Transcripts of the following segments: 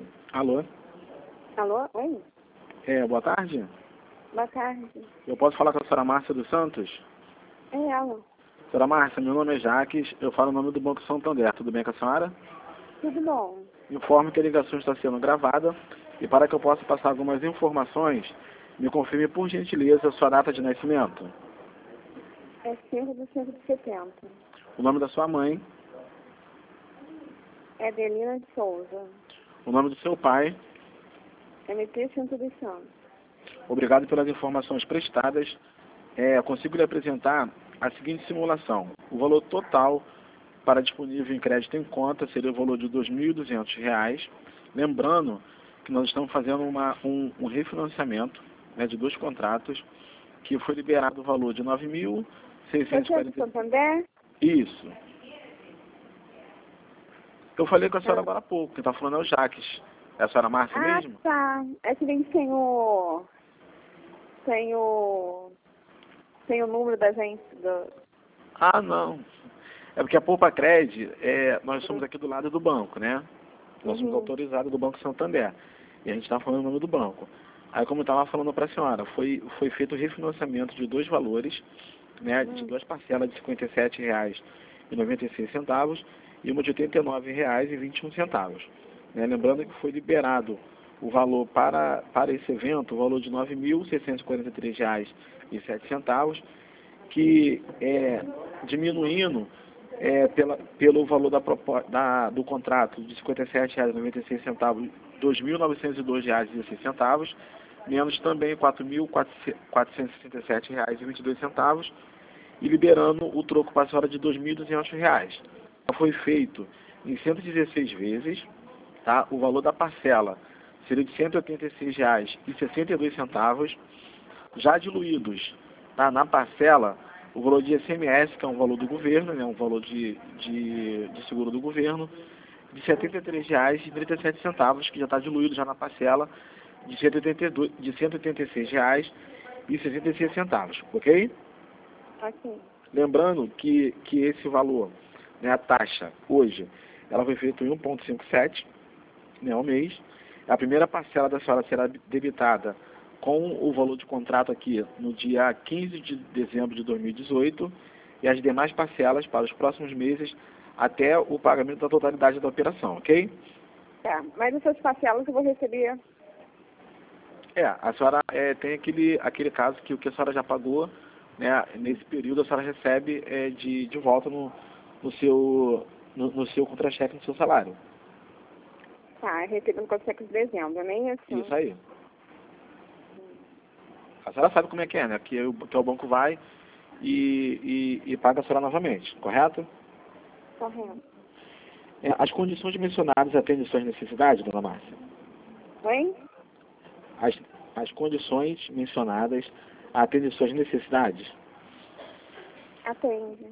Alô? Alô? Oi? Boa tarde. Boa tarde. Eu posso falar com a senhora Márcia dos Santos? É ela. Senhora Márcia, meu nome é Jaques, eu falo o nome do Banco Santander. Tudo bem com a senhora? Tudo bom? Informo que a ligação está sendo gravada e para que eu possa passar algumas informações, me confirme por gentileza a sua data de nascimento. É 5/5/70. O nome da sua mãe, É Adelina de Souza. o nome do seu pai. MP Santo dos Santos. Obrigado pelas informações prestadas. Consigo lhe apresentar a seguinte simulação. O valor total para disponível em crédito em conta seria o valor de R$ 2.200. Lembrando que nós estamos fazendo um refinanciamento, né, de 2 contratos, que foi liberado o valor de R$ Você é de 9.640. Santander? Isso. Eu falei com a senhora agora há pouco, quem está falando é o Jaques. É a senhora Márcia mesmo? Tá. É que nem tem o número da gente Ah, não. É porque a Poupa Cred, nós somos aqui do lado do banco, né? Nós somos autorizados do Banco Santander. E a gente está falando o nome do banco. Aí, como eu estava falando para a senhora, foi feito o refinanciamento de 2 valores, né? De 2 parcelas de R$ 57,96 e uma de R$ 89,21. Né? Lembrando que foi liberado o valor para esse evento, o valor de R$ 9.643,07, que diminuindo pelo valor do contrato de R$ 57,96, R$ 2.902,16, menos também R$ 4.467,22 e liberando o troco para a senhora de R$ 2.200. Foi feito em 116 vezes, tá? O valor da parcela seria de R$ 186,62, já diluídos, tá? Na parcela, o valor de ICMS, que é um valor do governo, né? Um valor de seguro do governo, de R$ 73,37, que já está diluído já na parcela de R$ 186,66, ok? aqui. Lembrando que esse valor, né, a taxa, hoje, ela foi feita em 1,57, né, ao mês. A primeira parcela da senhora será debitada com o valor de contrato aqui no dia 15 de dezembro de 2018 e as demais parcelas para os próximos meses até o pagamento da totalidade da operação, ok? Tá. Mas essas parcelas eu vou receber. A senhora tem aquele caso que o que a senhora já pagou, né, nesse período a senhora recebe de volta no seu contra-cheque, no seu salário. Tá, recebendo contra-cheque de dezembro, nem assim. Isso aí. A senhora sabe como é que é, né? Que o banco vai e paga a senhora novamente, correto? Correto. As condições mencionadas atendem suas necessidades, dona Márcia? Oi? As condições mencionadas atendem suas necessidades? Atende.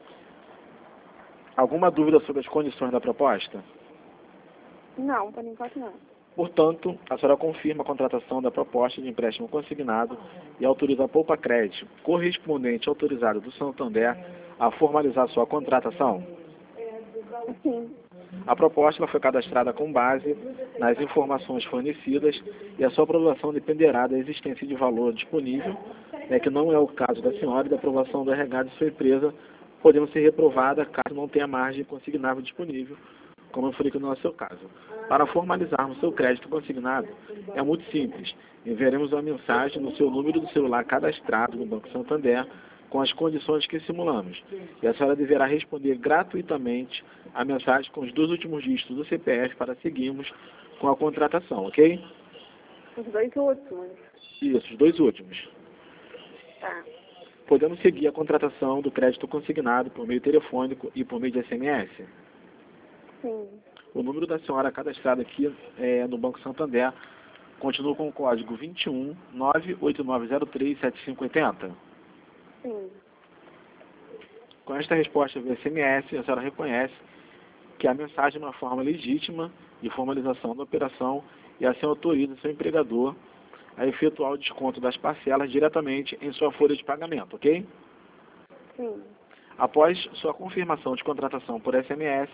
Alguma dúvida sobre as condições da proposta? Não, por enquanto não. Portanto, a senhora confirma a contratação da proposta de empréstimo consignado e autoriza a Poupa Cred, correspondente autorizado do Santander, a formalizar sua contratação? Sim. A proposta ela foi cadastrada com base nas informações fornecidas e a sua aprovação dependerá da existência de valor disponível, né, que não é o caso da senhora, e da aprovação do RH de sua empresa, podendo ser reprovada caso não tenha margem consignável disponível, como eu falei que não é o seu caso. Para formalizarmos seu crédito consignado, é muito simples. Enviaremos uma mensagem no seu número do celular cadastrado no Banco Santander com as condições que simulamos. E a senhora deverá responder gratuitamente a mensagem com os 2 últimos dígitos do CPF para seguirmos com a contratação, ok? Os 2 últimos. Isso, os 2 últimos. Tá. Podemos seguir a contratação do crédito consignado por meio telefônico e por meio de SMS? Sim. O número da senhora cadastrado aqui no Banco Santander continua com o código 21 98903 7580. Sim. Com esta resposta via SMS, a senhora reconhece que a mensagem é uma forma legítima de formalização da operação e assim autoriza seu empregador a efetuar o desconto das parcelas diretamente em sua folha de pagamento, ok? Sim. Após sua confirmação de contratação por SMS,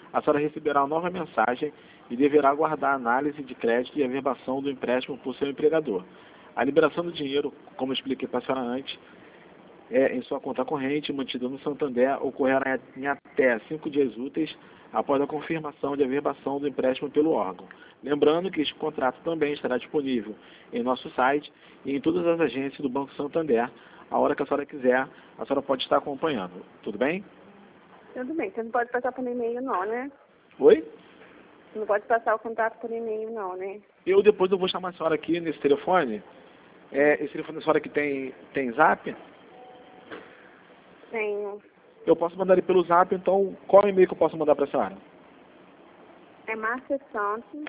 a senhora receberá uma nova mensagem e deverá aguardar a análise de crédito e a averbação do empréstimo por seu empregador. A liberação do dinheiro, como eu expliquei para a senhora antes, em sua conta corrente, mantida no Santander, ocorrerá em até 5 dias úteis após a confirmação de averbação do empréstimo pelo órgão. Lembrando que este contrato também estará disponível em nosso site e em todas as agências do Banco Santander. A hora que a senhora quiser, a senhora pode estar acompanhando. Tudo bem? Tudo bem, você não pode passar por e-mail não, né? Oi? Você não pode passar o contato por e-mail não, né? Depois eu vou chamar a senhora aqui nesse telefone. Esse telefone da senhora que tem zap? Tenho. Eu posso mandar ele pelo zap, então qual e-mail que eu posso mandar para a senhora? É Márcia Santos.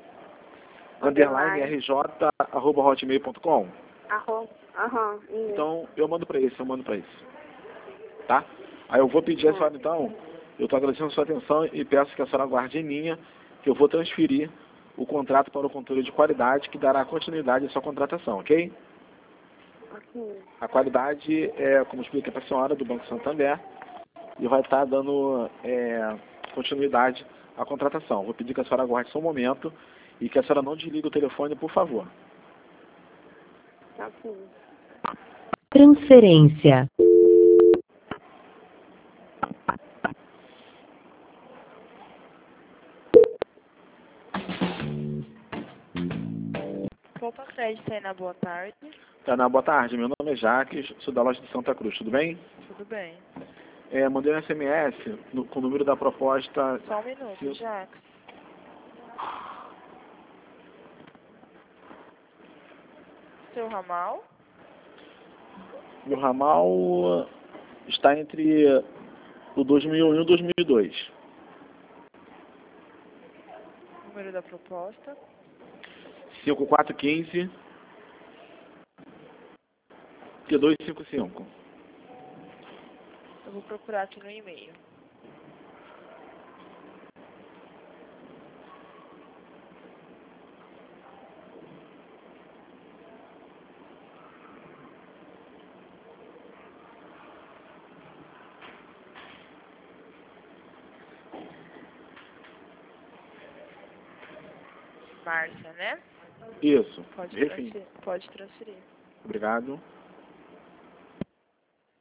_ rj@hotmail.com. Isso. Então eu mando para esse, tá? Aí eu vou pedir a senhora então, eu estou agradecendo a sua atenção e peço que a senhora aguarde em linha, que eu vou transferir o contrato para o controle de qualidade que dará continuidade à sua contratação, ok? Ok. A qualidade é, como eu expliquei para a senhora, do Banco Santander, e vai estar dando continuidade à contratação. Vou pedir que a senhora aguarde só um momento e que a senhora não desligue o telefone, por favor. Ok. Transferência. Poupa Crédito, Tainá, boa tarde. Tainá, boa tarde. Meu nome é Jaques, sou da loja de Santa Cruz, tudo bem? Tudo bem. Mandei um SMS com o número da proposta. Só um minuto, Jacques. Seu ramal? Meu ramal está entre o 2001 e o 2002. Número da proposta? 5415 Q255. Eu vou procurar aqui no e-mail. Márcia, né? Isso. Pode Enfim. transferir. Pode transferir. Obrigado.